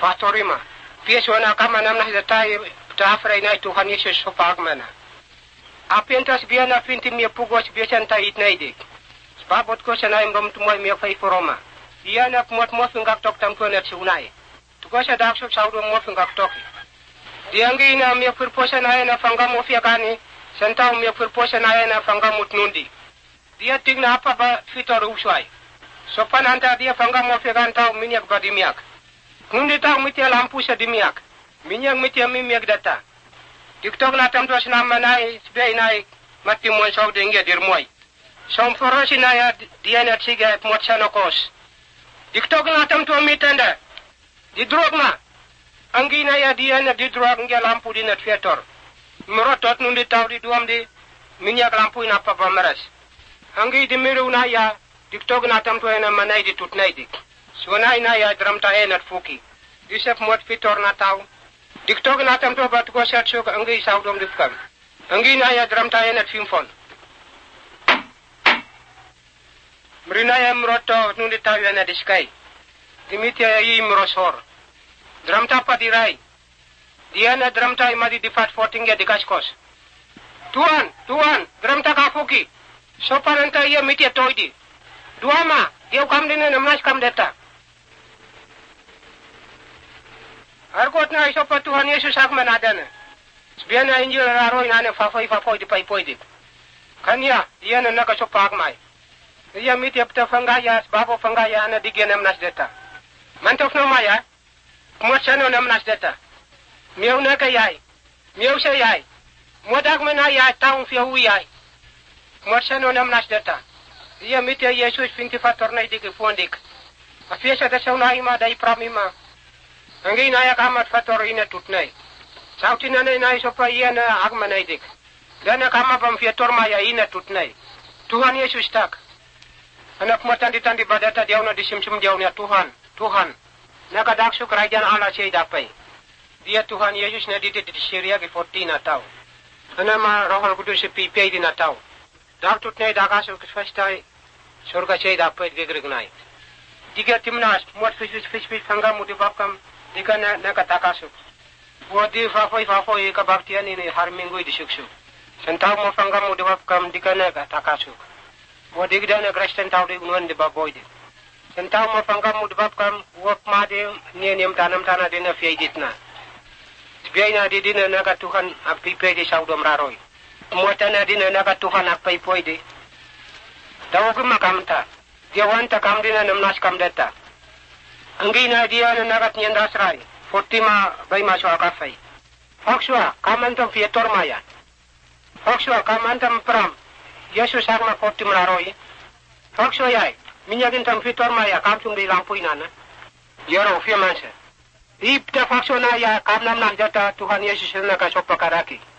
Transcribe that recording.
fatorima. Piesona kama namna hizatai tafra ina Tuhan Yesus sopak mana. Apientas biana pinti mia pugos biasan tait naidik. Babot ko sana imbam tumoy mia fay foroma. Iana pumot mo fingak tok tam ko net sunai. Tuko sa dakso saudo mo fingak tok. Diangi ina mia purposa na ina fanga mo fiakani. Sentau mia purposa na ina fanga mutnundi. Dia tigna apa ba fitor uswai. Sopan anta dia fanga mo fiakan tau minyak badimiak. Nundi tau mitia lampu sa dimiak. Minyak mitia mimiak data. TikTok na tam tuas nama nai sbei nai mati mo sau dengia dirmoy. Som forosi na ya dia na tsiga motsano kos. TikTok na tam tu mitanda. Di drog ma. Anggi na ya dia na di drog ngia lampu di na fiator. Merotot nundi tau di duam di minyak lampu ina apa meras. Anggi di miru na ya TikTok na tam tu na manai di tutnai dik. Sunai na ya dram ta enat fuki. Disep mot fitor na tau. TikTok na tam to bat ko sat sok anggi saudom difkam. Anggi na ya dram ta enat fimfon. Mrina ya mroto nundi tau ya na diskai. Dimitia ya i mrosor. Dram ta patirai. Dia na dram ta imadi difat forting ya dikaskos. Tuan, dram ta ka fuki. Soparanta ya mitia toidi. Duama, dia kam dina namnas kam data. Arkot na iso pa Tuhan Yesus ak manadana. Biana injil raro inane fafoi di pai dik. Kanya, iya na nakasopak mai. Iya miti apta fangaya, babo fangaya na digyan namnas data. Mantof no maya, kumatsano namnas data. Miyaw na kayay, miyaw sa yay. Modak manaya taong fiyahu yay. Kumatsano namnas data. Iya miti Yesus finti fator na idik ifondik. Afiesa da sauna ima da ipramima. Anggi naya kamat fator ina tutnai. Sauti nana ina isopa iya na agma naidik. Dana kama pamfiator maya ina tutnai. Tuhan Yesus tak. Anak matan ditandi badata diauna disimsum diauna Tuhan. Nakadaksuk kerajaan Allah siya dapai. Dia Tuhan Yesus na didi di Syria ki 14 na tau. Anama rohal kudus pipay di na tau. Dak tutnai dakasuk fastai surga siya dapai digrignai. Diga timnas muat fish hanggang mo dibakam di ka nakatakasok. Wadi fafoi kabaktian ini hari minggu di suksuk. Sentau mo hanggang mo dibakam di ka nakatakasok. Wadi gida na Kristen tau di unuan di baboy di. Sentau mo hanggang mo dibakam wap madi niyanyam tanam tanah di na fiyaidit na. Sibiyay na di na nakatuhan agpipay di saudom raroy. Muatan na di na nakatuhan agpaypoy di. Dawagin makamta. Dia wanta kam dina namnas kam data. Anggi na dia na nagat niyan dasray. 40 bay maso akafay. Fakswa kamantam fietor maya. Fakswa kamantam pram. Yesus agma 40 mlaroy. Fakswa yay. Minyagin tam fietor maya kamsung di lampu inana. Yaro fiamansa. Ipta fakswa na ya kam namnas data Tuhan Yesus na kasopakaraki.